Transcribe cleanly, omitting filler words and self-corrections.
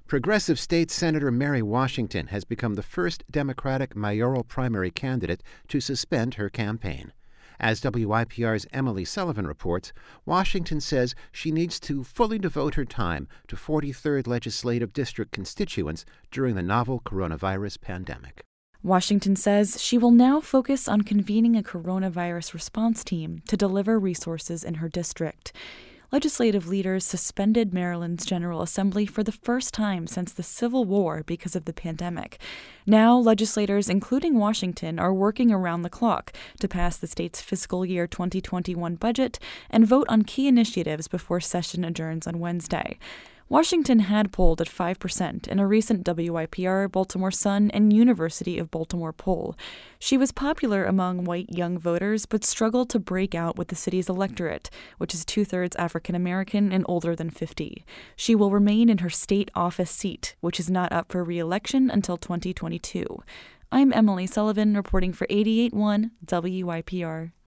Progressive State Senator Mary Washington has become the first Democratic mayoral primary candidate to suspend her campaign. As WYPR's Emily Sullivan reports, Washington says she needs to fully devote her time to 43rd Legislative District constituents during the novel coronavirus pandemic. Washington says she will now focus on convening a coronavirus response team to deliver resources in her district. Legislative leaders suspended Maryland's General Assembly for the first time since the Civil War because of the pandemic. Now, legislators, including Washington, are working around the clock to pass the state's fiscal year 2021 budget and vote on key initiatives before session adjourns on Wednesday. Washington had polled at 5% in a recent WYPR, Baltimore Sun, and University of Baltimore poll. She was popular among white young voters, but struggled to break out with the city's electorate, which is 2/3 African American and older than 50. She will remain in her state office seat, which is not up for re-election until 2022. I'm Emily Sullivan, reporting for 88.1 WYPR.